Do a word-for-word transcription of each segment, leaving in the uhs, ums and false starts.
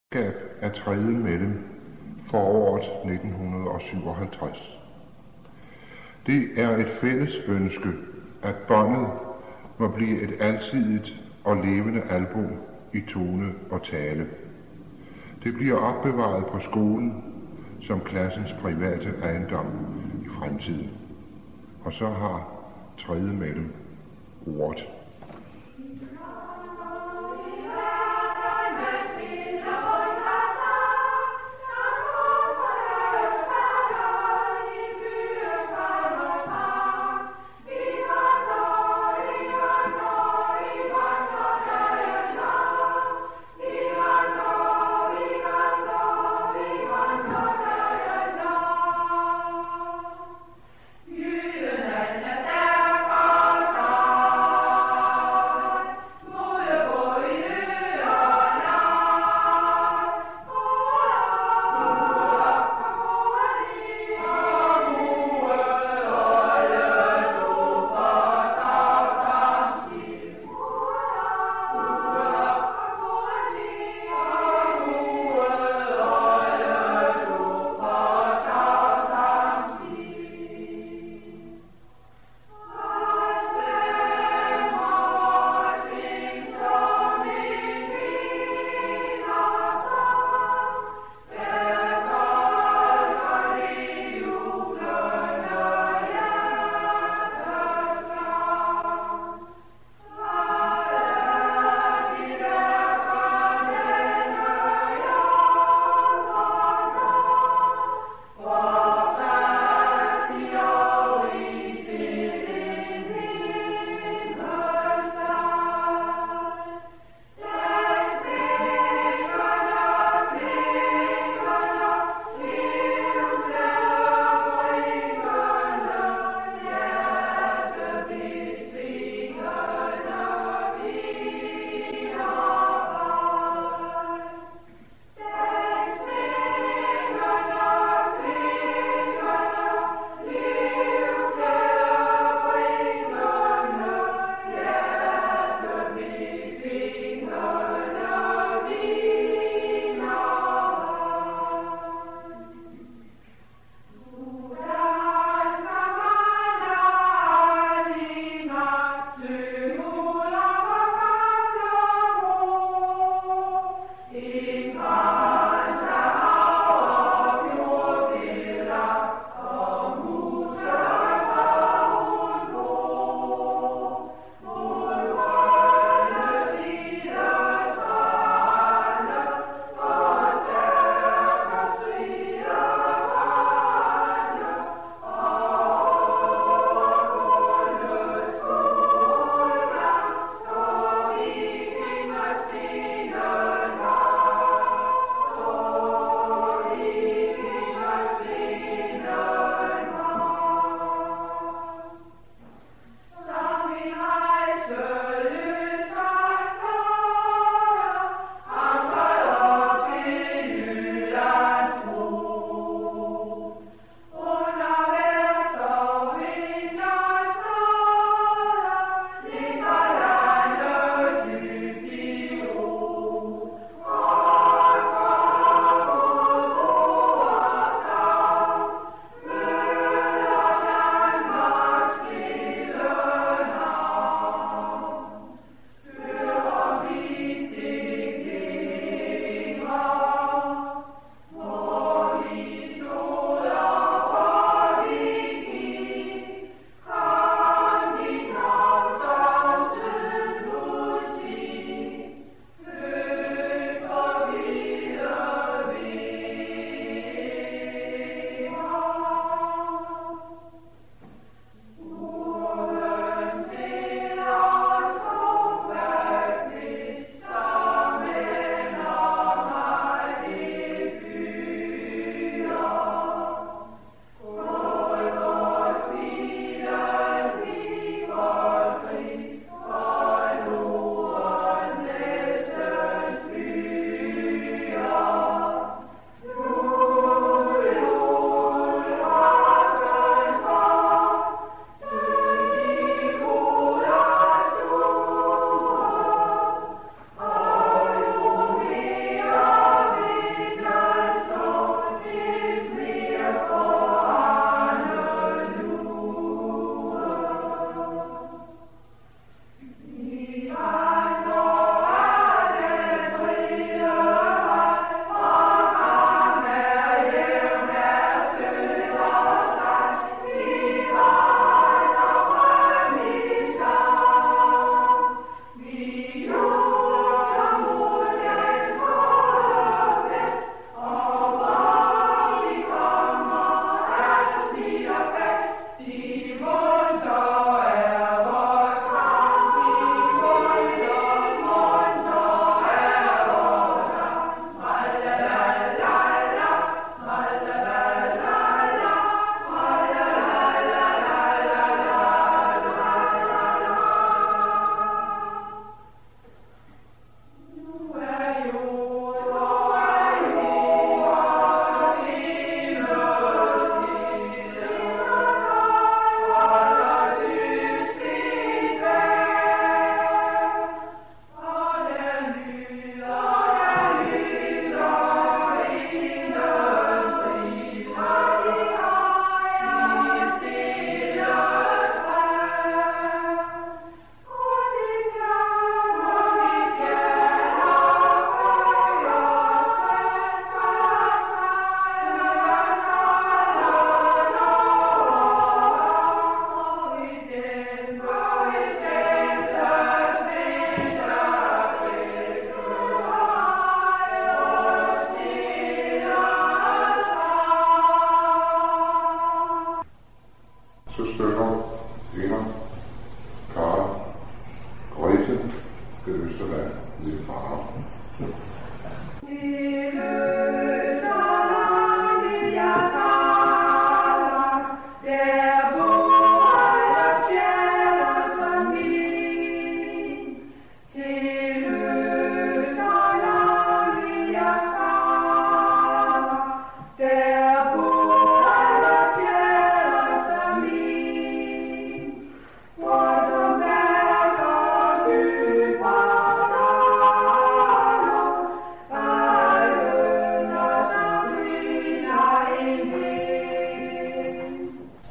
af tredje medlem for året nitten syvoghalvtreds. Det er et fælles ønske, at båndet må blive et alsidigt og levende album i tone og tale. Det bliver opbevaret på skolen som klassens private ejendom i fremtiden. Og så har tredje medlem ordet.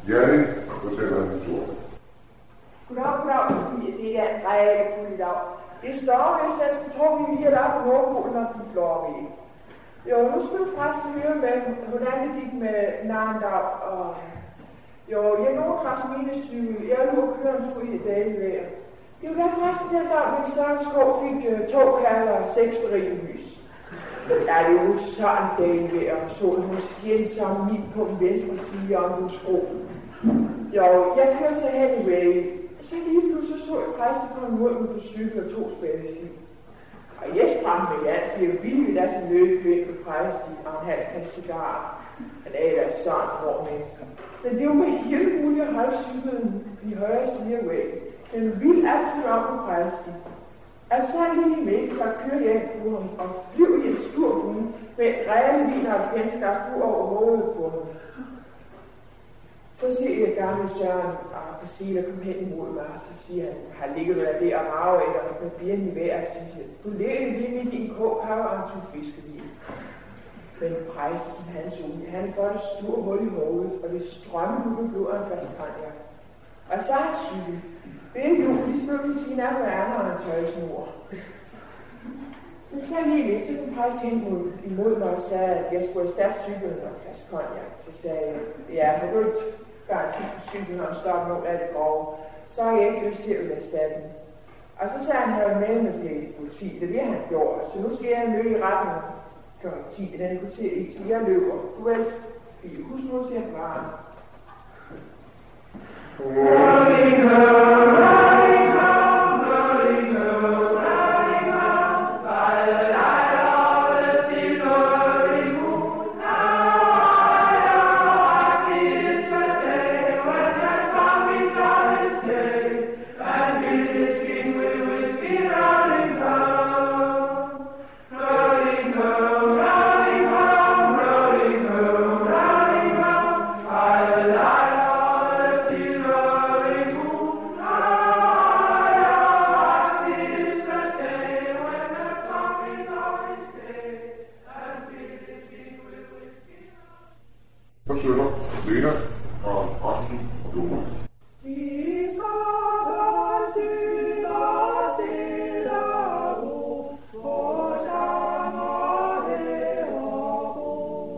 Janne fortæller en historie. Goddag, goddag, Sofie. Det er en rigtig fuld i dag. Det står, hvis jeg skulle tro, vi lige er på Nordpolen og på Florø. Jo, nu skal du forresten høre med, hvordan det gik med Narendal. Og jo, jeg nåede faktisk mine syge. Jeg er nu at køre en tur i dagen ved. Det var der forresten den dag, min Søren Skov fik uh, to kalder og seks stearinlys. Ja, det er jo sådan dagen ved, og solen hun skinnede sammen midt på den venstre side om den skro. Jo, jeg kørte så hen i vægen. Så lige pludselig så jeg præsten komme mod mig på cykel og to spændesliv. Og jeg stramte mig i alt, for jeg ville da så løbe ind på præsten og en halv kasse cigarer. Han er da sådan hård menneske. Men det var med helt muligt at holde cyklen i højre side af vægen. Den ville altid op på præsten. Og så lige med, så kører jeg ind på ham og flyver i et stort hund med rene viner og kendskaft ud over hovedet på ham. Så siger jeg gamle Søren og Basila kom hen imod mig, og så siger han, har ligget der det og rave eller med bierne i vejret, og siger, du ligger lige midt i en kog, har og en tog fiskevin. Men præsten, hans unge, han har fået et stort hul i hovedet, og det strømmer nu med blod og en flaske konjak. Og så er han cykel. Det er jo lige smødt ved siden af hverandre og en tøjsnor. Men så lige lidt, så kom præsten hen imod mig og sagde, at jeg skulle have stærkt cyklen og en flaske konjak. Så sagde jeg, ja, har du ikke garanti på cyklen og stoppe nogen af det grove, så har jeg ikke lyst til at lade staten. Og så sagde han, at han havde mellemslæg i politi. Det vil han gjort, så nu skal jeg løbe i retten klokken ti i den kvarter i, så jeg løber. Du ved, Fie, husk nu at sige han bare. Rolling home, rolling home, rolling home, rolling home, by the light of the silvery moon. Now I kiss a day when that zombie does his day, and fill his skin with whiskey. Rolling home, rolling home, rolling home, rolling home, rolling home, by the light of the silvery moon. I kiss a day when that zombie does his day, and fill his skin with whiskey. Så synger Lena og Arsen og Dora. Vi skabte stille og stille ro, for sanger heroppe.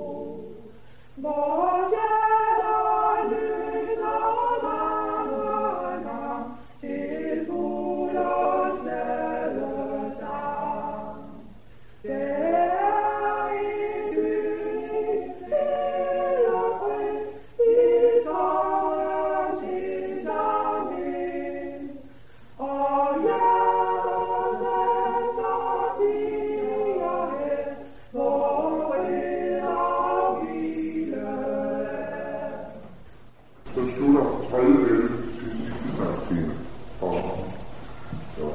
Vores hjerter lytter mange gang til fuglers glade sang. Det er idyllisk, stille og fri, vi tager til sammen. Og hjertet venter siger her, hvor fred og hvile er. Så slutter tredje del til sidste sangscene. Og så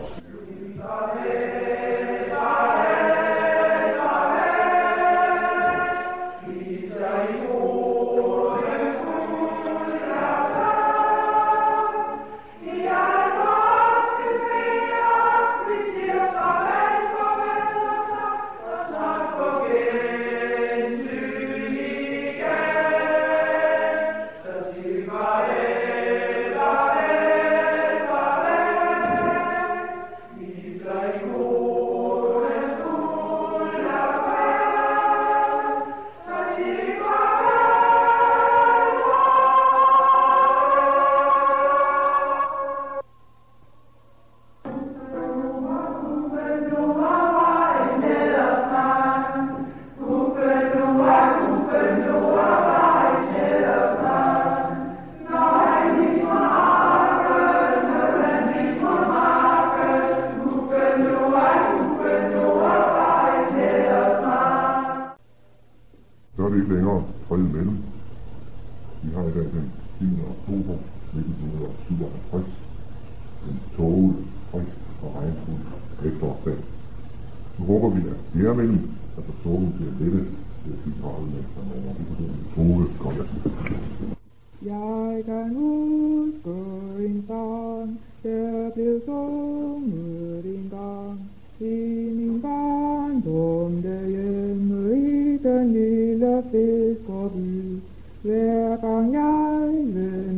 Så er det ikke længere fred mellem. Vi har i dag den tiende oktober nitten syvoghalvtreds. En tåget, frisk og regnfuld efterårsdag. Nu håber vi, at flere mellem, altså tågen til at lette til at sige parret med fremover. Vi får den tåge kommer. Jeg kan huske en sang, der blev sunget en gang. I min barndom derhjemme i den lille fiskerby. Hver gang jeg vendte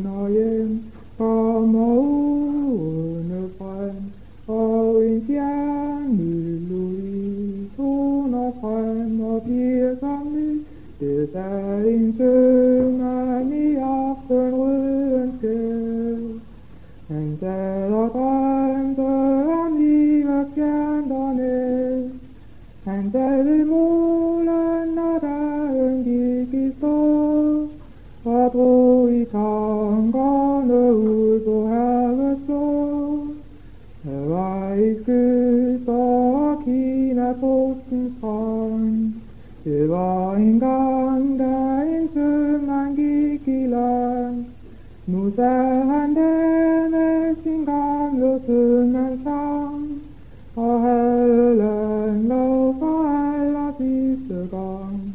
bliver som ny. Det sagde en sømand i aftenrøden skæv. Han sad og drømte om livet fjernt og ned. Han sad ved målen, og dagen gik i stå, og drog i tankerne ud på havets blå. Der var i skyster og Kina-bugtens strand. Det var en gang, da en sømand gik i land. Nu sad han der med sin gamle sømand sang, og havde landlov for aller sidste gang.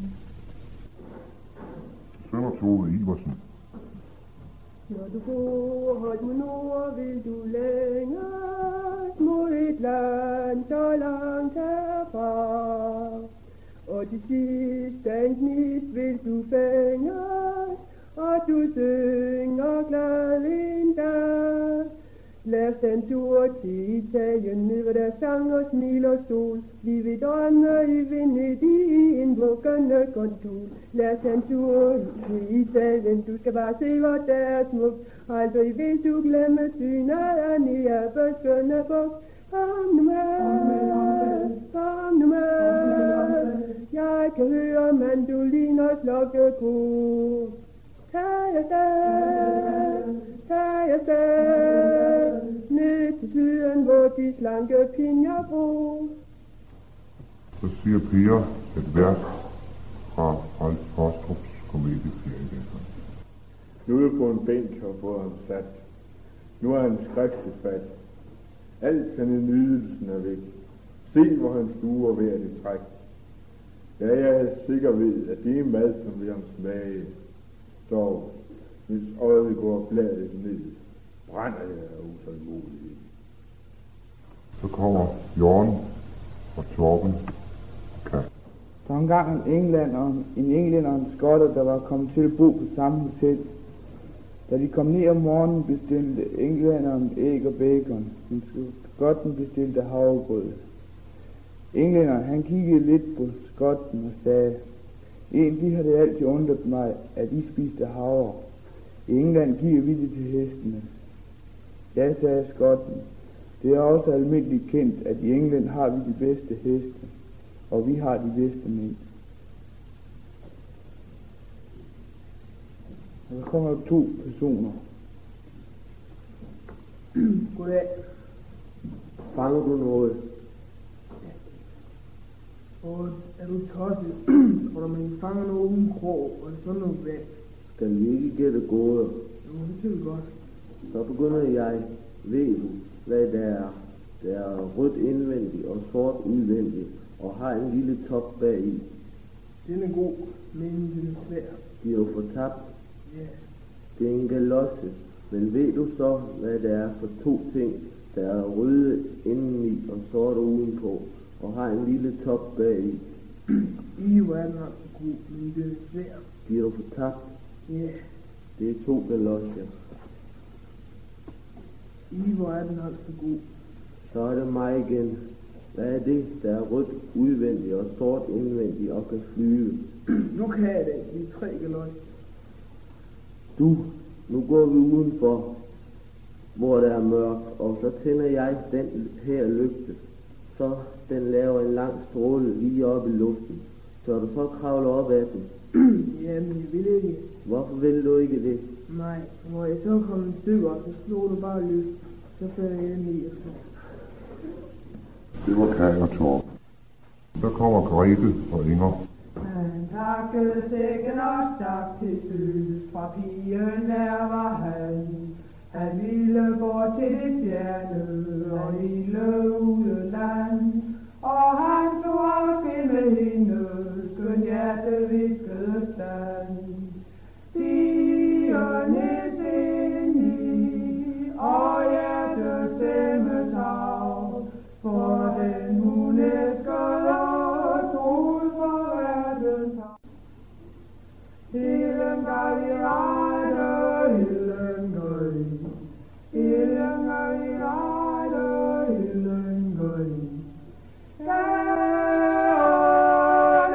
Sønder Tove Iversen. Når du bor højt mod nord, vil du længere mod et land så langt herfra. Og til sidst en gnist vil du fænge, og du synger glad en dag. Lad os den tur til Italien, ned hvor der sang og smil og sol. Vi vil drømme i Venedig i en vuggende gondol. Lad os den tur til Italien, du skal bare se hvor der er smukt. Aldrig vil du glemme byen af Neapels skønne bugt. Kom nu med, kom nu med, jeg kan høre mandoliner slokke kor. Tag afsted, tag afsted, ned til syden, hvor de slanke pinjer bor. Så siger Per et vers fra Ralf Hostrups komedieserie. Nu er på en bænk og fået ham sat. Nu er han skriftet fast. Alt han i nydelsen er væk. Se, hvor han stuer ved det træk. Ja, jeg er sikker ved, at det er mad, som vil ham smage. Dog, hvis øjet går bladet ned, brænder jeg af utålmodighed. Så kommer Jørgen og Torben Kast. Der var engang en englænder, en englænder og en skotter, der var kommet til at bo på samme hotel. Da de kom ned om morgenen, bestilte englænderen æg og bacon, men skotten bestilte havregrød. Englænderen, han kiggede lidt på skotten og sagde, egentlig har det altid undret mig, at I spiste havre. I England giver vi det til hestene. Ja, sagde skotten, det er også almindeligt kendt, at i England har vi de bedste heste, og vi har de bedste mænd. Og der kommer to personer. Goddag. Fanger du noget? Og er du tosset? Tror du, man fanger noget uden krog, og sådan noget vand? Skal vi ikke gætte gåder? Jo, det synes godt. Så begynder jeg. Ved du, hvad det er? Det er rødt indvendigt og sort udvendigt, og har en lille top bagi. Den er god, men den er svær. De er jo fortabt. Ja. Det er en galoche. Men ved du så, hvad det er for to ting, der er røde indeni og sorte udenpå, og har en lille top bagi? I hvor er den altså god, men den er svær. De er jo fortabt. Ja. Det er to galocher. I hvor er den altså god. Så er det mig igen. Hvad er det, der er rødt udvendigt og sort indvendigt og kan flyve? Nu kan jeg det. Vi er tre galøj. Du, nu går vi udenfor, hvor der er mørkt, og så tænder jeg den her lygte. Så den laver en lang stråle lige op i luften. Så du så kravler op ad den. Jamen, jeg vil ikke. Hvorfor vil du ikke det? Nej, hvor jeg så kom en stykke op, så slog du bare løs. Så falder jeg ned og slår. Det var Kaj og Torben. Så kommer Grete og Inger. Han pakkede sækken og stak til søs, fra pigen der var han. Han ville gå til det fjerne og lille ude land. Og han tog afsked med hende, skøn hjerte viskede stand. Pigernes ind i, og hjertet stemme tag, for den hun elskede og troede for verden tag. Hillen gav i rette, hillen gav i, hillen gav i rette, hillen gav i. Kære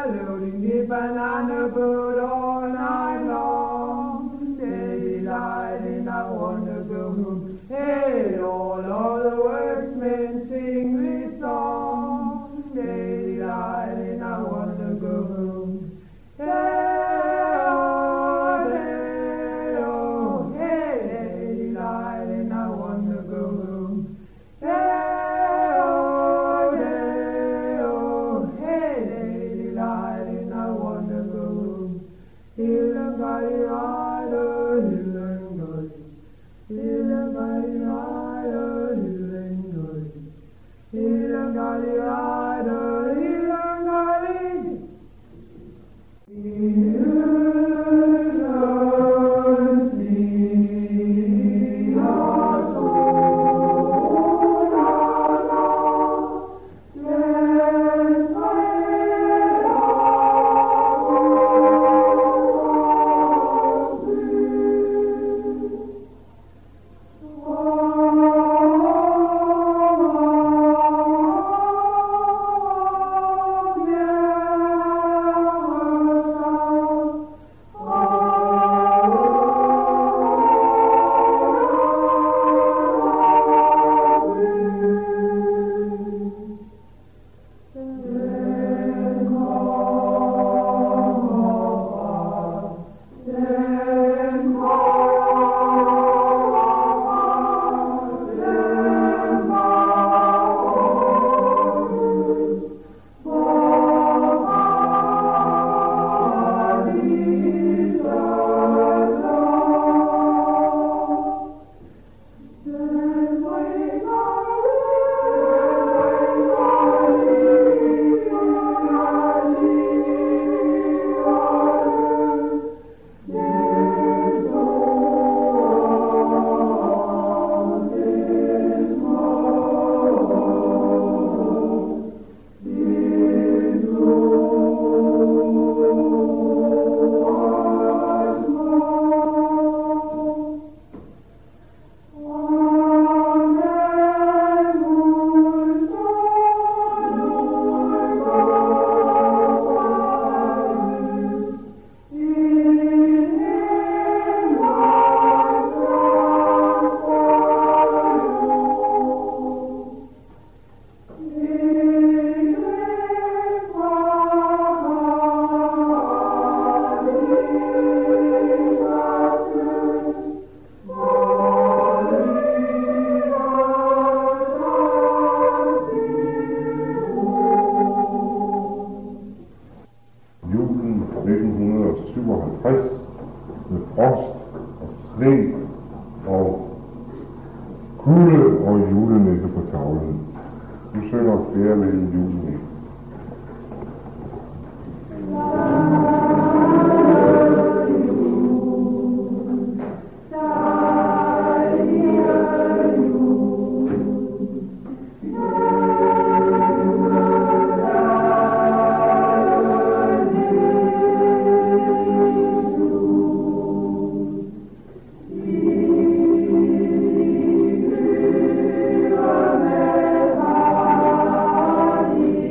loading the banana boat all night long. Daily light and I wanna go home. Hey, all of the wordsmen sing this song. Daily light and I wanna go home. Hey, oh, hey, oh, hey, daily light and I wanna go home. Hey, oh, hey, oh, hey, daily light and I wanna go home. Hilangari rider, Hilangari, Hilangari rider, Hilangari, Hilangari rider, Hilangari. nitten syvoghalvtreds med frost og sne og kulde og julenisse på tavlen. Nu synger Færøerne julen. Thank you.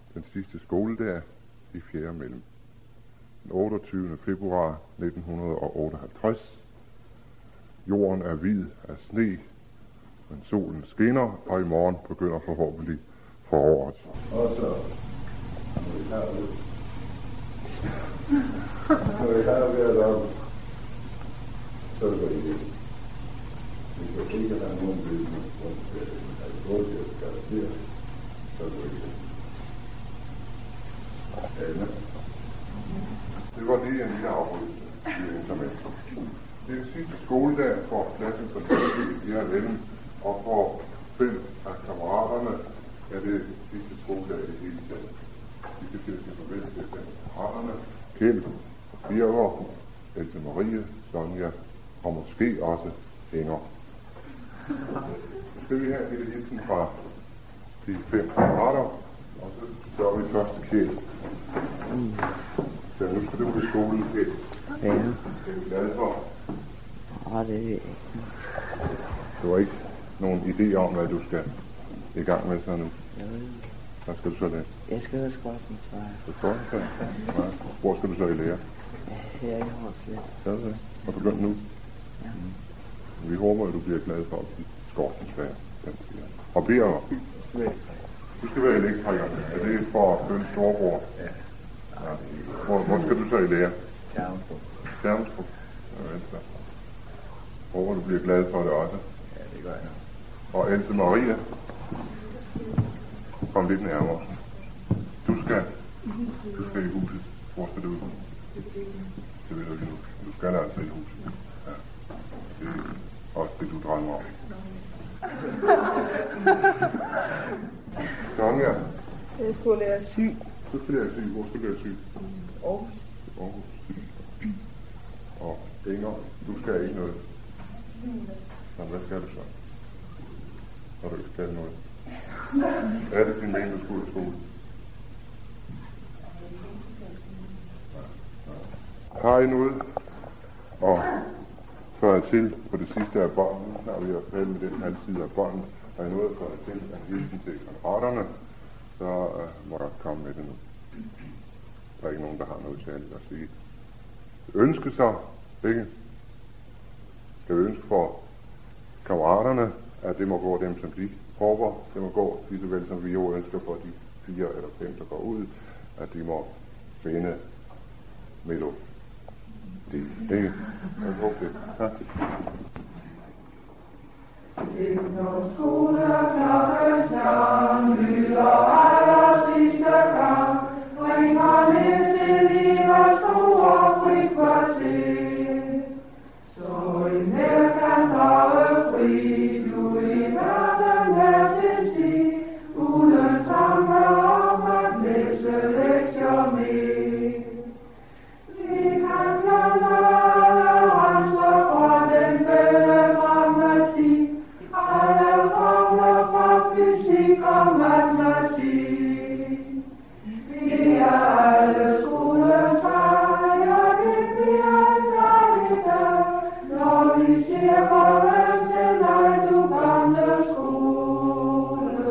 den sidste skoledag i fjerde mellem. Den otteogtyvende februar nitten otteoghalvtreds. Jorden er hvid af sne, men solen skinner, og i morgen begynder forhåbentlig foråret. Og så, når vi har det, når vi har været op, så er det godt igen. Vi kan ikke have nogen bygning, hvor det er godt til at skalatere, så er det godt igen. Anna. Det var lige en lille afbrydelse i intermezzo. Det er den sidste skoledag for klassen for i her ven, og for fem af kammeraterne er det sidste skoledag i hele tiden. Vi kan til at sige farvel til fem kammeraterne. Kjeld, Birger, Else Marie, Sonja og måske også Inger. Så skal vi have en lille hilsen fra de fem kammerater, og så gør vi først til Kjeld. Så nu skal du på skolen, Kjeld. Ja. Det er vi glade for. Ja, det ved jeg ikke. Du har ikke nogen idé om, hvad du skal i gang med så nu? Jo. Hvad skal du så læse? Jeg skal høre skorstensfejer. På Skorstensfejer? Ja. Hvor skal du så i lære? Her i Hornslet. Så er det. Og begyndt nu? Ja. Vi håber, at du bliver glad for at blive Skorstensfejer. Og Birger, du skal være elektriker. Er det for at følge storebror? Ja. Ja. Hvor, hvor skal du så i lære? Tjermstrup. Tjermstrup? Ja, venstre. Håber, du bliver glad for det også. Ja, det gør jeg. Og Else Maria, kom lidt nærmere. Du skal, du skal i huset. Hvor skal du? Det ved du ikke nu. Du skal altså i huset. Ja. Det er også det, du drømmer om. Sonja. Jeg skulle lære syg. Du skal lære syg. Hvor skal du lære syg? Aarhus. Aarhus. Og Inger, du skal ikke noget. Så hvad skal du så? Når du ikke skal noget. Er det din mening, du skulle i skole? Har I noget? Og før til på det sidste af bånden, når vi har fældet med den halv side af bånden, har I noget før til at hilsen til kammeraterne, så uh, må der komme med det nu. Der er ikke nogen, der har noget særligt at sige. Ønske sig, ikke? Skal vi ønske for kammeraterne, at det må gå dem, som de håber, det må gå lige så vel, som vi jo ønsker for de fire eller fem, der går ud, at de må finde melodi. Ikke? Jeg håber det. Ja. Når skoleklokkens klang lyder aller sidste gang, ringer ned til livets store frikvarter. Så en hver kan drage fri, du i verden er til sig, uden tanke om at læse lektier med. Vi kan glemme alle rensler fra den fælde grammatik, alle formler fra fysik og matematik. Vi er alle skolens fejre, det bliver en dejlig dag, når vi siger farvel til dig, du gamle skole.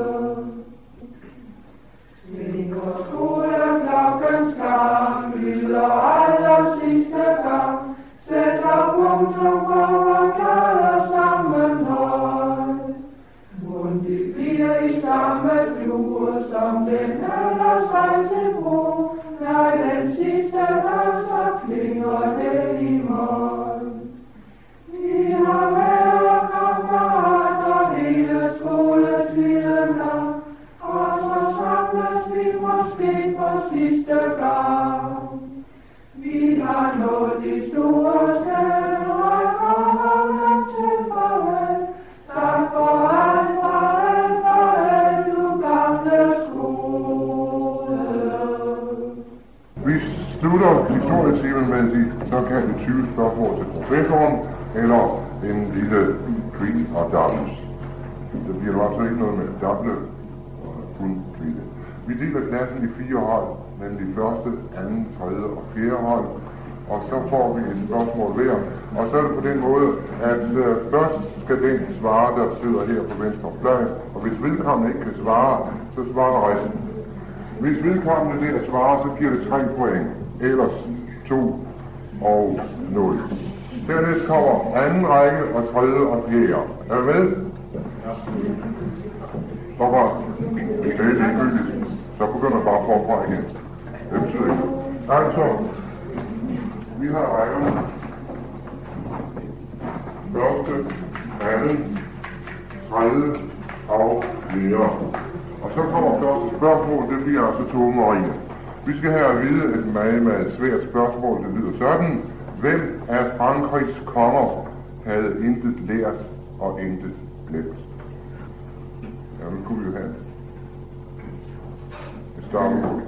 Svinger skoleklokkens klang, lyder aller sidste gang, sætter punktum for glade sammenhold. Mundigt bliver i samme duer, som den holder sig til bro, når den sidste dag så klinger det i mål. Vi har været kammerater hele skoletiden lang, og så samles vi måske for sidste gang. Vi har nået de store steder, og kommer til farvel. Tak for alt, for alt, for alt, du gamle skole. Vi slutter historietimen med de såkaldte tyve spørgsmål til professoren, eller en lille quiz og doubles. Det bliver jo altså ikke noget med double, og kun quiz. Vi deler klassen i fire hold, nemlig første, anden, tredje og fjerde hold, og så får vi et spørgsmål hver. Og så er det på den måde, at øh, først skal den svare, der sidder her på venstre fløj, og hvis vedkommende ikke kan svare, så svarer resten. Hvis vedkommende der svarer, så giver det tre point. Ellers to og nul. Dernæst kommer anden række og tredje og fjerde. Er du med? Hvorfor? Det er ligegyldigt. Så begynder bare forfra igen. Det betyder ikke. Altså, vi har rækkerne. Første, anden, tredje og fjerde. Og så kommer første spørgsmål, det bliver altså Tove Marie. Vi skal have at vide et meget, meget svært spørgsmål, det lyder sådan. Hvem af Frankrigs konger havde intet lært og intet glemt? Ja, nu kunne vi jo have et starter på.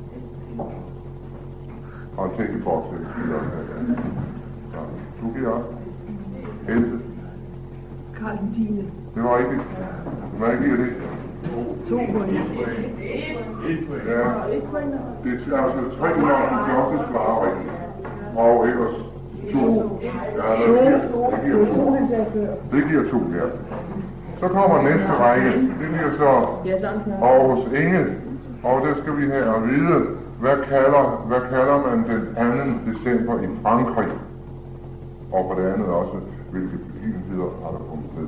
Og en tænkeboks, det skal også have. Ja. Du giver op. Else. Karl den tiende. Det var rigtigt. Hvad giver det? To point. Ja, det er altså tre nok den første svarer rigtigt. Og ellers to. Ja, det giver to. Det giver to, ja. Så kommer næste række. Det bliver så Aarhus Inge. Og der skal vi have at vide, hvad kalder, hvad kalder man den anden december i Frankrig? Og på det andet også, hvilke begivenheder har der kommet med.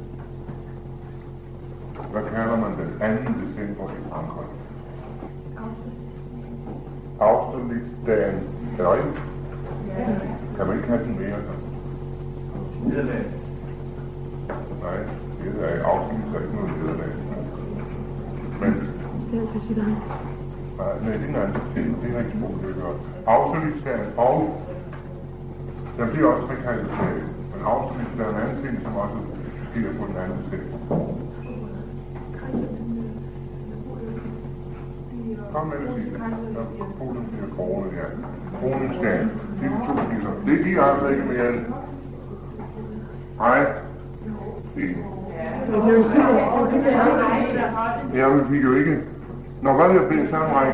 Hvad kalder man den anden december i Frankrig? Austerlitz-dagen. Er det rigtigt? Ja. Kan man ikke have den mere? Nederlag. Nej, det er Austerlitz er ikke noget nederlag. Men... Nej, nej, det er en anden ting. Det er rigtig godt, det gør. Austerlitz-dagen og... Der bliver også trekaldet dag. Men Austerlitz er en anden ting, som også sker på den anden ting. Kom med det, Signe. Polen bliver kronet, ja. Kroningsdagen. Det er de to giver. Det giver altså ikke mere end... Hej. Det. Ja, men vi fik jo ikke... Nå, hvad vil jeg bede sammen, Række?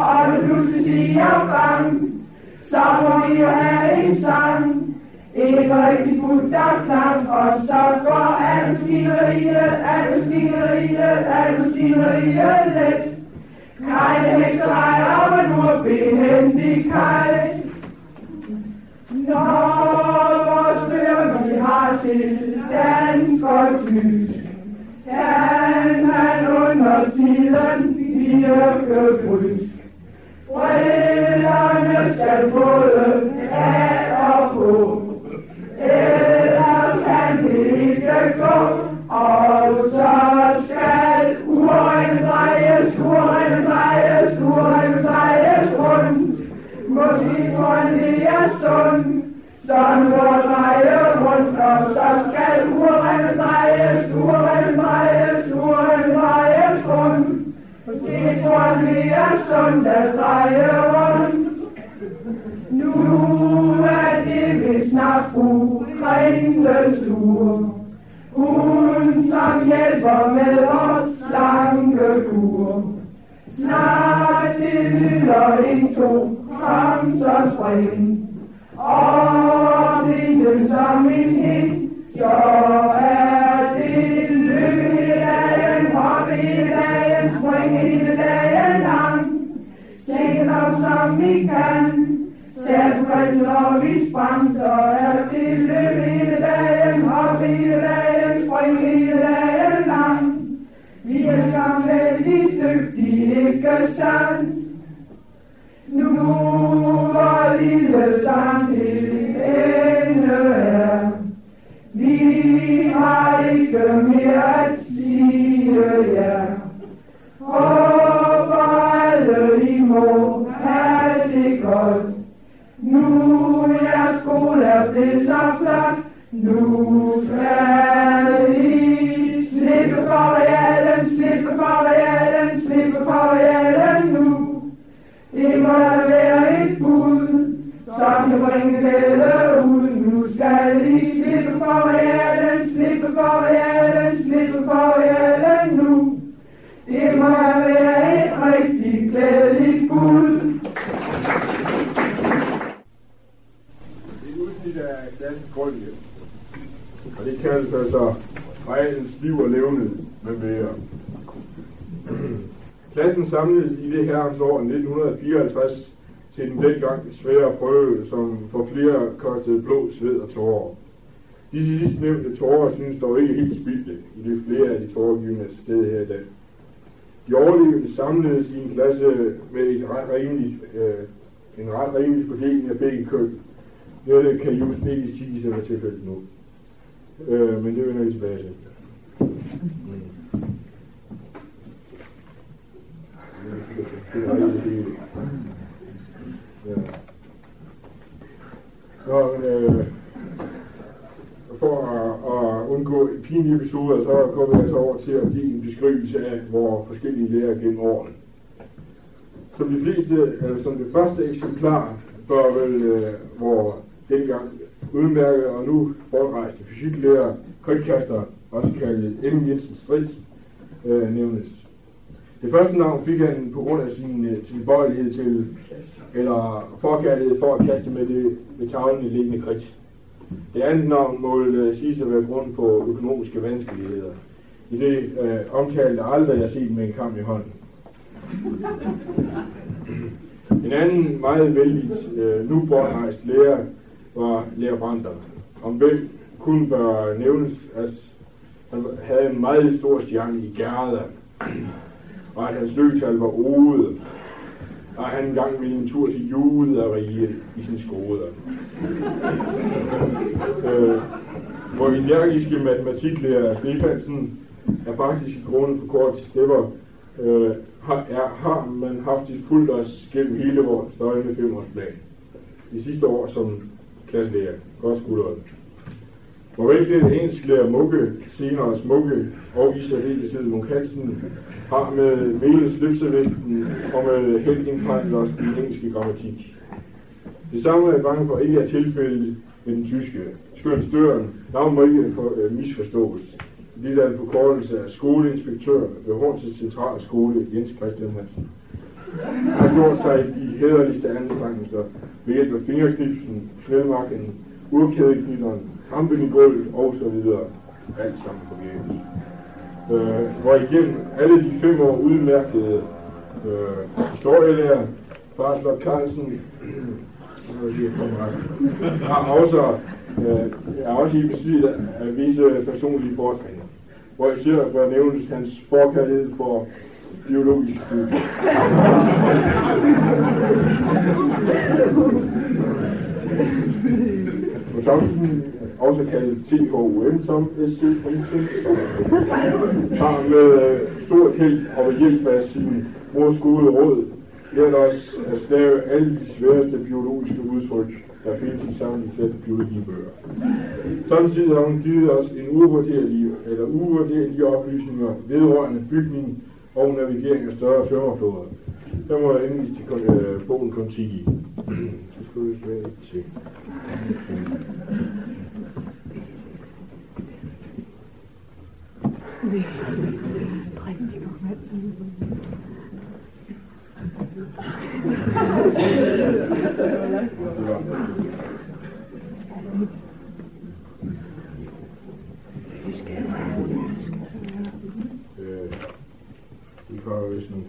Så må vi jo have en sang, ikke rigtig fuldt af knap, og så går alt maskineriet, alt maskineriet, alt maskineriet let. Kajle hekserej op og nu er behendig kajt. Nå, hvor støver vi har til dansk og tysk, kan han under tiden virke brysk. Brillerne skal både af og på, ellers kan det ikke gå. Og så skal uren drejes, uren drejes, uren drejes rundt. Måske tror det er sundt, sådan må dreje rundt. Og så skal uren drejes, uren drejes, uren drejes rundt. Måske tror det er sundt at dreje rundt. Nu er det vist snart fru Grindesur, hun som hjælper med vores slankekur. Snart det lyder en to, kom så spring. Og blinden som en hind, så er det lykke hele dagen, hoppe hele dagen, springe hele dagen lang. Sænke op som vi kan, selv når vi sprang, så er det lykke hele dagen, hoppe hele dagen, springe hele dagen lang. Vi er så vældig dygtige, ikke sandt? Nu hvor lille sang til ende er, vi har ikke mere at sige jer. Håber alle I må have det godt. Nu er skole er blevet så flot, nu skal I slippe for realen, slippe for realen, slippe for realen nu. Det må da være et bud, som kan bringe glæde ud. Nu skal I slippe for realen, slippe for realen, slippe for realen nu. Det må da være et rigtig glædeligt bud. Et udsnit af klassens grundlæg, og det kaldes altså reglens liv og levned med mere. Klassen samledes i det herrens år nitten fireoghalvtreds til den dengang svære prøve, som for flere kostede blod, sved og tårer. Disse sidst nævnte tårer synes dog ikke helt spildte, i det flere af de tårergivende sted her i dag. De overlevende samledes i en klasse med et ret rimeligt, øh, en ret rimelig fordeling af begge køn. Dette kan just ikke sige, som er tilfældet nu. Øh, men det vender vi tilbage til. Mm. Det er rigtig ja. Nå, øh, for at, at undgå pinlige episoder, så går vi altså over til at give en beskrivelse af vores forskellige lærere gennem årene. Som de fleste, eller som det første eksemplar, bør vel øh, vores dengang udmærket og nu bortrejste fysiklærer, krydkaster, også kaldet M. Jensen Strids, øh, nævnes. Det første navn fik han på grund af sin uh, tilbøjelighed til, eller forkærlighed for at kaste med det med tavlen liggende kridt. Det andet navn må uh, siges at være grund på økonomiske vanskeligheder. I det uh, omtalte aldrig jeg set med en kamp i hånden. En anden meget vældigt uh, nu bortrejst lærer var lærer Brander, om hvem kun bør nævnes, at han havde en meget stor stjerne i Gerda, og at hans løgtal var odet, og han engang ville en tur til juderiget i sin skole. øh, hvor energiske matematiklærer Stefansen er faktisk i grunden for kort til stemmer, øh, har, er, har man haft et fuldt os gennem hele vores støjende femårsplan. De sidste år som klasselærer. Godt skuldret. Hvor velklædt engelsklærer Mugge, senere Smugge og i særdeleshed Munk Hansen har med velet slipsevægten og med held indprægtet os den engelske grammatik. Det samme er jeg bange for ikke er tilfældet med den tyske. Skønt støren, navn må ikke for, øh, misforstås. Det er en forkortelse af skoleinspektør ved Hornsets Centralskole, Jens Christian Hansen. Han har gjort sig de hæderligste anstrengelser ved hjælp af fingerknipsen, snedmarken urkædeknitteren, trampen i gulvet og så videre. Alt sammen forgæves. Øh, hvor igennem alle de fem år udmærkede øh, historielærer, Bartlott Carlsen, har også, øh, er også i besiddet af visse personlige foretrænger, hvor især bør nævnes hans forkærlighed for biologisk studier. Og Thomsen, også kaldet T H U M som S C Thomsen, har med øh, stort held og ved hjælp af sin mors gode råd lært os at stave alle de sværeste biologiske udtryk, der findes i sammenlignet biologibøger. Samtidig har hun givet os en uvurderlige, eller uvurderlige oplysninger vedrørende bygning og navigering af større tømmerfloder. Der må jeg endelig til øh, bogen Kontiki. Så skal vi svære lidt til. Vi får jo sådan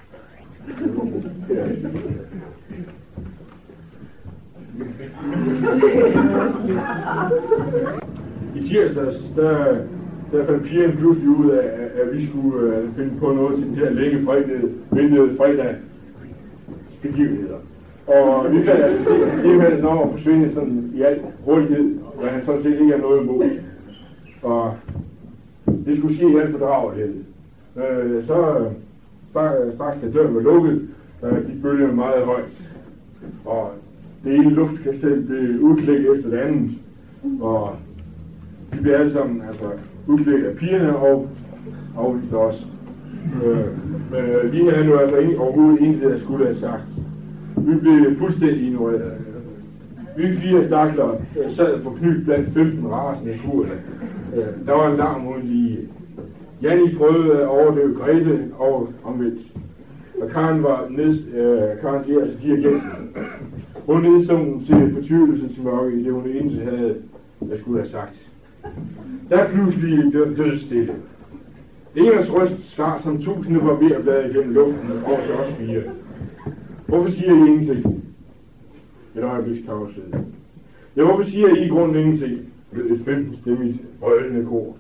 i tirsdags, der, der fandt pigerne pludselig ud af, at vi skulle uh, finde på noget til den her længe fredag, ventede fredag begivenheder. Og vi fandt, at Stefan når at forsvinde sådan i al hurtighed, og han sådan set ikke er noget imod. Og det skulle ske i al fordragelighed. Øh, så straks da døren var lukket, der gik bølgerne meget højt. Og det ene luftkastel blev udklædt efter det andet. Og vi blev alle sammen altså, udklædt af pigerne og afviste os. Øh, men øh, vi havde nu altså ikke overhovedet en til at skulle have sagt. Vi blev fuldstændig ignoreret. Vi fire stakler øh, sad for knyt blandt femten rasende kurder. Øh, der var en larm uden lige. Janni prøvede at overdøve Grete og omvendt. Og Karen var ned, øh, Karen de, altså dirigenten. Hun nedsunken til fortvivlelsens mørke i det, hun indtil havde, jeg skulle have sagt. Der pludselig blev død stille. Ingers røst skar som tusinde barberblade igennem luften over til os fire. Hvorfor siger I ingenting? Et øjebliks tavshed. Ja, hvorfor siger I i grunden ingenting? Lød et femten-stemmigt brølende kor.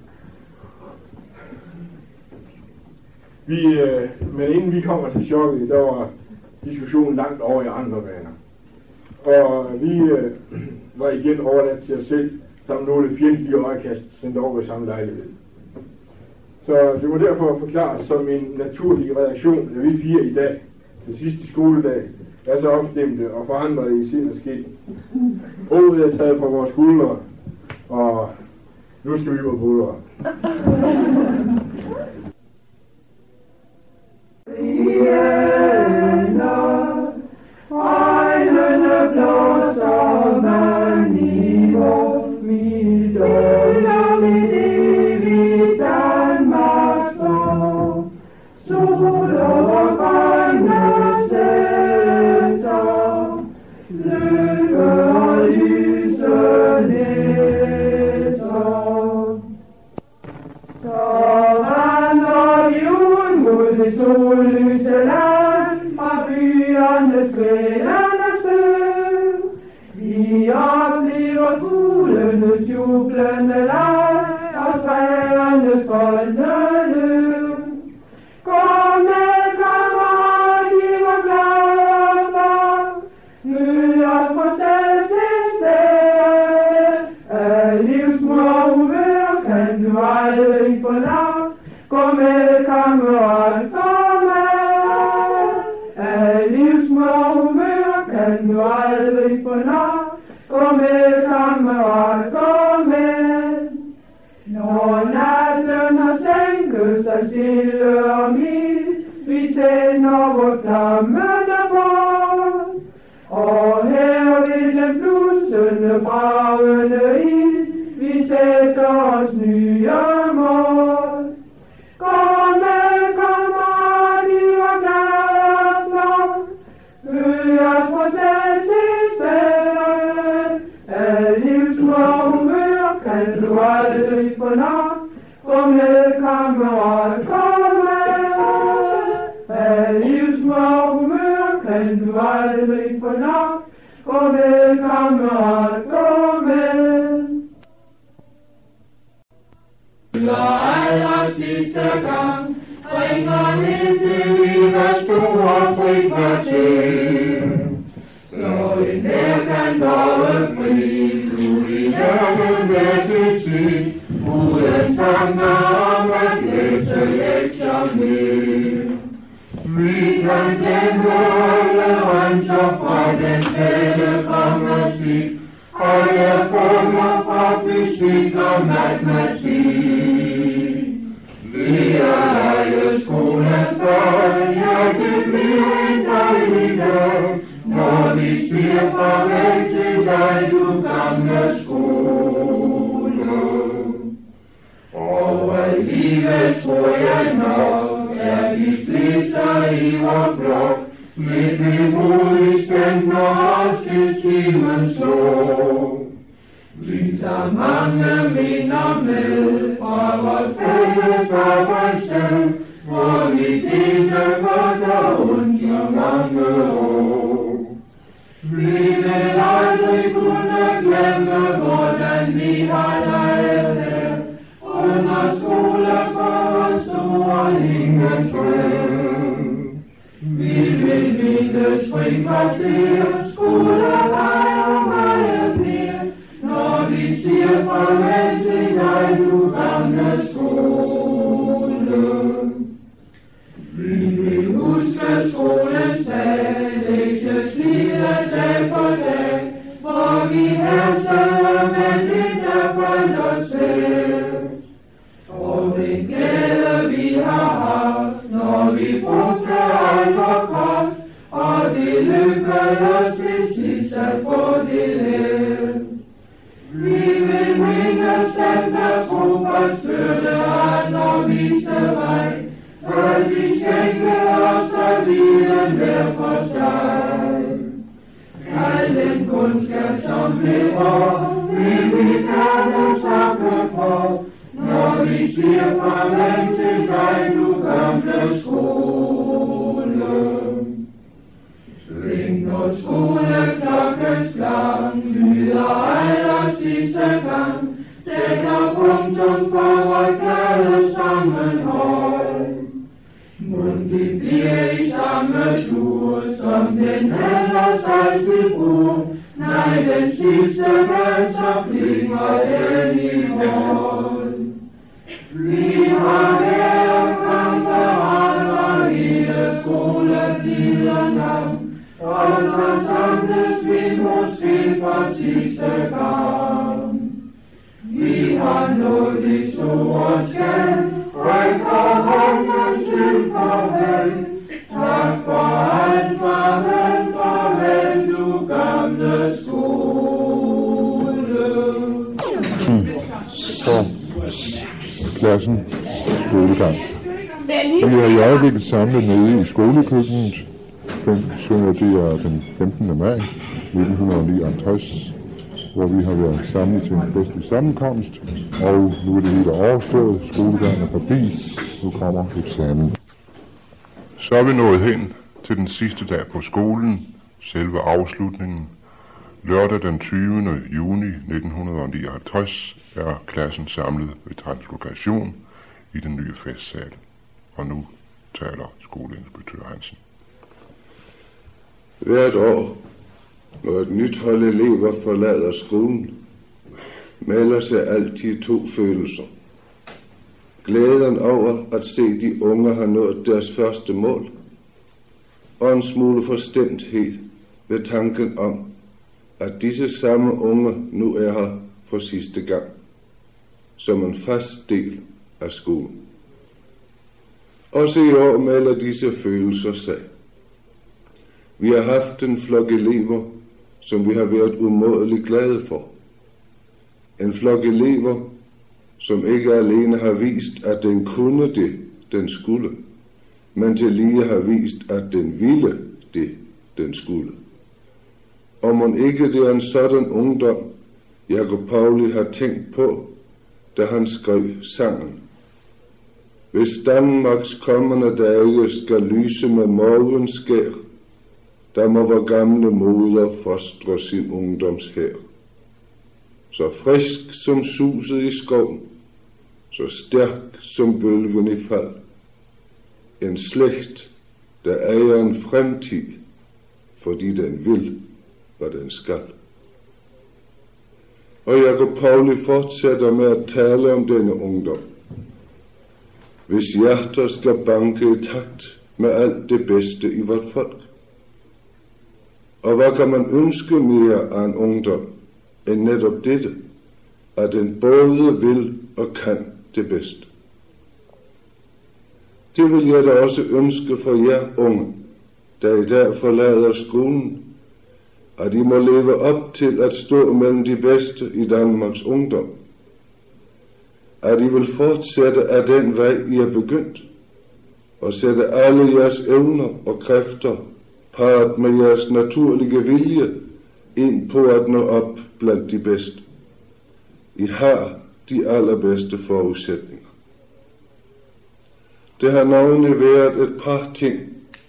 Vi, øh, men inden vi kommer til chokket, der var diskussionen langt over i andre baner. Og vi øh, var igen overladt til os selv, sammen nogle fjendtlige øjekast sendt over i samme lejlighed. Så det må derfor forklares som en naturlig reaktion, at vi fire i dag, den sidste skoledag, er så opstemte og forandrede i sind og skidt. Året er taget fra vores skuldre, og nu skal vi på buller. Øjnene blåser man i vort mit under mit evigt Danmarks blå. Sol og grønne sætter, lykke og lyse nætter. Så vandrer vi ud mod det sollyse land, fra byernes spændende støv. Vi oplever fuglenes jublende leg, og træernes grønne løv. Kom med, kammerat, I var glade for, mød os fra sted til sted. Af livsmor uvør kan du aldrig få nok. Gå med, kammerat, gå med. Af livsmor uvør kan du aldrig få nok. Gå med, kammerat, gå med. Når natten har sænket sig stille og mild, vi tænder vort flammende bål. Og her ved den blusende, bravende ild, vi sætter os nye mål. Gå med, kammerat, I var glade for, følg os fra sted til sted. Af livs kammerat, komme. Af livs mørke humør kan du aldrig få nok. Gå med, kammerat, gå med. Når aller sidste gang bringer ned til livets store frikvarter, så en her kan dog fri, du i hjernen hver til sig, uden tanker om at læse lektier mere. Vi kan glemme alle renser fra den fælde grammatik, og jeg former fra fysik og matematik. Vi er jo skolens dag, ja, det bliver en dejlig dag, når vi siger farvel til dig, du gamle skole. Og alligevel tror jeg nok, er de fleste i vor flok, mit vemodig stemt, når afskedstimen slår. Vi tager mange minder med fra vort fælles arbejdssted, hvor vi delte godt og ondt så mange år. Vi vil aldrig kunne glemme, hvordan vi har leget her, under skolegården store ingen træ. Vi vil mindes frikvarter, skolevej og meget mere, når vi siger farvel til dig, du gamle skole. Vi vil huske skolens dag, lektieslidet dag for dag, hvor vi herskede, men det der faldt os selv. Og den glæde vi har haft, når vi brugte alt vor kraft, og det lykkedes til sidst at få det lært. Vi vil mindes dem, der trofast førte an og viste vej, for de skænkede os af viden hver for sig. Al den kundskab, som blev vor, vil vi gerne takke for, når vi siger farvel til dig, du gamle skole. Tænk, når skoleklokkens klang lyder aller sidste gang, sætter punktum for vort glade sammenhold. Mon det bliver i samme dur, som den ellers altid bruger, nej, den sidste dag, så klinger den i mål. Vi har været kammerater hele skoletiden lang, og så samles vi måske for sidste gang. Vi har nået det store skal, rækker hånden til farvel. Tak for alt, farvel, farvel, du gamle skole. Så klassen skolegang. Vi er i øjeblikket samlet nede i skolekøkkenet. Så det er den femtende maj nitten nioghalvtreds, hvor vi har været samlet til en festlig sammenkomst, og nu er det hele overstået, skolegangen er forbi, nu kommer eksamen. Så er vi nået hen til den sidste dag på skolen, selve afslutningen. Lørdag den tyvende juni nitten nioghalvtreds er klassen samlet ved translokation i den nye festsal. Og nu taler skoleinspektør Hansen. Hvert år, når et nyt hold elever forlader skolen, melder sig altid to følelser. Glæden over at se de unge har nået deres første mål, og en smule forstendthed ved tanken om, at disse samme unge nu er her for sidste gang, som en fast del af skolen. Også i år melder disse følelser sig. Vi har haft en flok elever, som vi har været umådeligt glade for. En flok elever, som ikke alene har vist, at den kunne det, den skulle, men til lige har vist, at den ville det, den skulle. Og mon ikke det er en sådan ungdom, Jakob Pauli har tænkt på, da han skrev sangen. hvis Danmarks kommende dage skal lyse med morgenskær, der må vor gamle moder fostre sin ungdomshær. Så frisk som suset i skoven, så stærk som bølgen i fald. En slægt, der ejer en fremtid, fordi den vil, hvad den skal. Og Jakob Pauli fortsætter med at tale om denne ungdom. Hvis hjerter skal banke i takt med alt det bedste i vort folk. Og hvad kan man ønske mere af en ungdom, end netop dette, at den både vil og kan det bedste. Det vil jeg da også ønske for jer unge, der i dag forlader skolen, at I må leve op til at stå mellem de bedste i Danmarks ungdom. At I vil fortsætte af den vej, I er begyndt, og sætte alle jeres evner og kræfter, parret med jeres naturlige vilje, ind på at nå op blandt de bedste. I har de allerbedste forudsætninger. Det har navnlig været et par ting,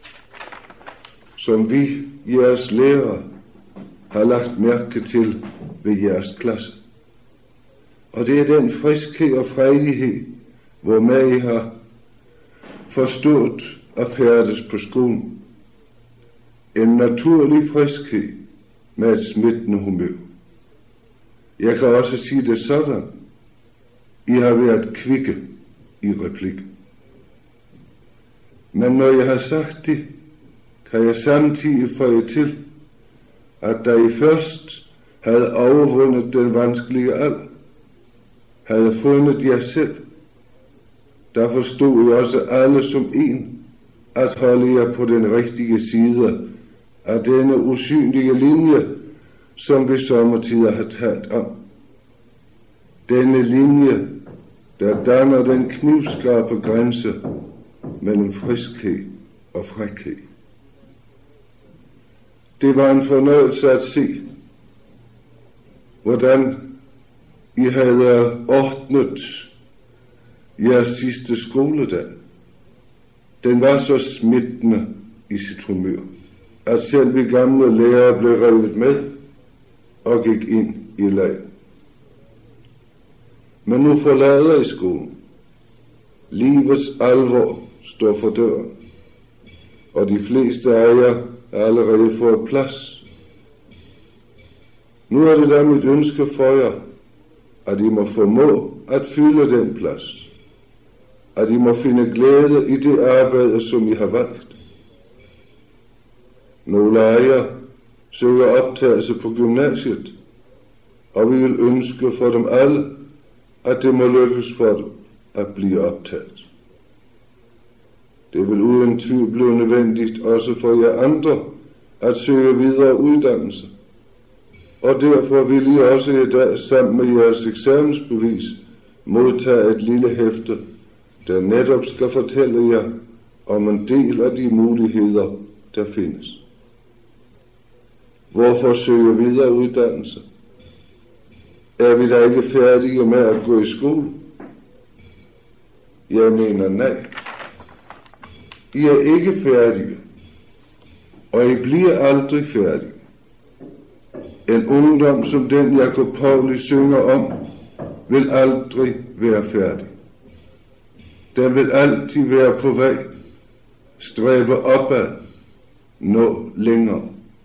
som vi, jeres lærere, har lagt mærke til ved jeres klasse. Og det er den friskhed og frejdighed, hvormed I har forstået at færdes på skolen. En naturlig friskhed med et smittende humør. Jeg kan også sige det sådan. I har været kvikke i replik. Men når jeg har sagt det, kan jeg samtidig føje til, at da I først havde overvundet den vanskelige alder, havde fundet jer selv, der forstod I også alle som en, at holde jer på den rigtige side af denne usynlige linje, som vi sommertider har talt om. Denne linje, der danner den knivskarpe grænse mellem friskhed og frækhed. Det var en fornøjelse at se, hvordan I havde ordnet jeres sidste skoledag. Den var så smittende i sit humør, at selv vi gamle lærere blev revet med og gik ind i lag. Men nu forlader I skolen. Livets alvor står for døren, og de fleste af jer er allerede fået plads. Nu er det da mit ønske for jer, at I må formå at fylde den plads. At I må finde glæde i det arbejde, som I har valgt. Nogle af jer søger optagelse på gymnasiet, og vi vil ønske for dem alle, at det må lykkes for dem at blive optaget. Det vil uden tvivl blive nødvendigt også for jer andre at søge videre uddannelse. Og derfor vil I også i dag sammen med jeres eksamensbevis modtage et lille hæfte, der netop skal fortælle jer om en del af de muligheder, der findes. Hvorfor søge videre uddannelse? Er vi da ikke færdige med at gå i skole? Jeg mener nej. I er ikke færdige, og I bliver aldrig færdige. En ungdom som den Jakob Pauli synger om, vil aldrig være færdig. Den vil altid være på vej, stræbe opad, nå længere.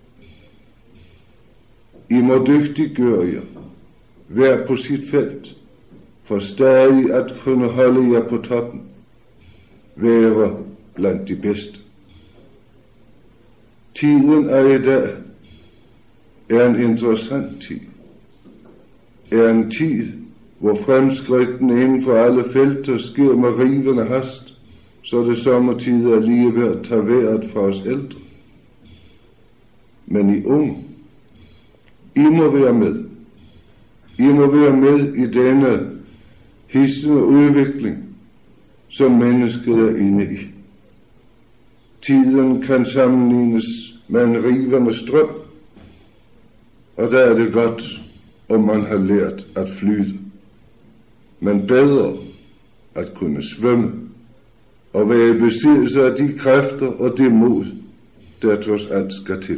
I må dygtiggøre jer, vær på sit felt, for stadig at kunne holde jer på toppen, være blandt de bedste. Tiden af i dag er en interessant tid. Er en tid, hvor fremskridtene inden for alle felter sker med rivende hast, så det sommertid er lige ved at tage vejret fra os ældre. Men I unge, I må være med. I må være med i denne hissende udvikling, som mennesket er inde i. Tiden kan sammenlignes med en rivende strøm, og der er det godt, om man har lært at flyde, men bedre at kunne svømme og være i besiddelse af de kræfter og det mod, der trods alt skal til.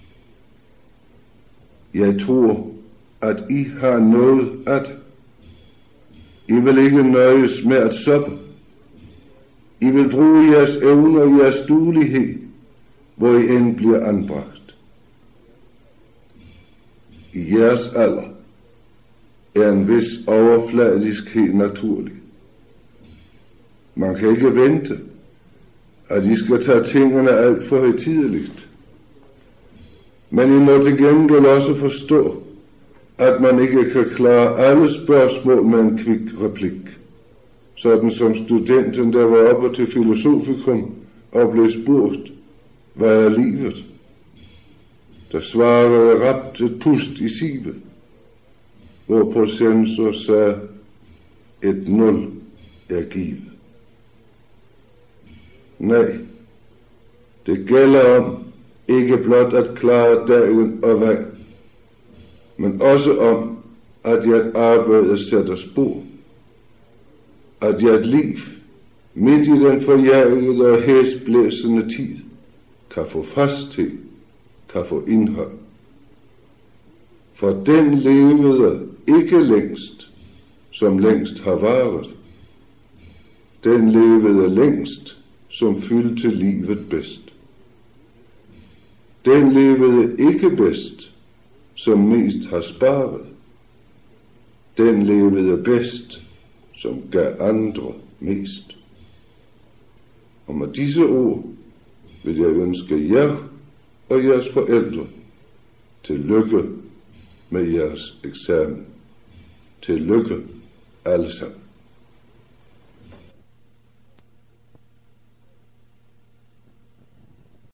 Jeg tror, at I har noget at. I vil ikke nøjes med at soppe. I vil bruge jeres evner og jeres duelighed, hvor I end bliver anbragt. I jeres alder er en vis overfladiskhed naturlig. Man kan ikke vente, at I skal tage tingene alt for højtideligt. Men I må til gengæld også forstå, at man ikke kan klare alle spørgsmål med en kvik replik. Sådan som studenten, der var oppe til filosofikum og blev spurgt, hvad er livet? Der svarede rapt et pust i sive, hvorpå censor sagde, et nul er givet. Nej, det gælder om ikke blot at klare dagen og vej, men også om, at jeres arbejde sætter spor, at jeres liv, midt i den forjævede og hæsblæsende tid, kan få fasthed, kan få indhold. For den levede ikke længst, som længst har varet. Den levede længst, som fyldte livet bedst. Den levede ikke bedst, som mest har sparet. Den levede bedst, som gav andre mest. Og med disse ord vil jeg ønske jer og jeres forældre tillykke med jeres eksamen. Tillykke alle sammen.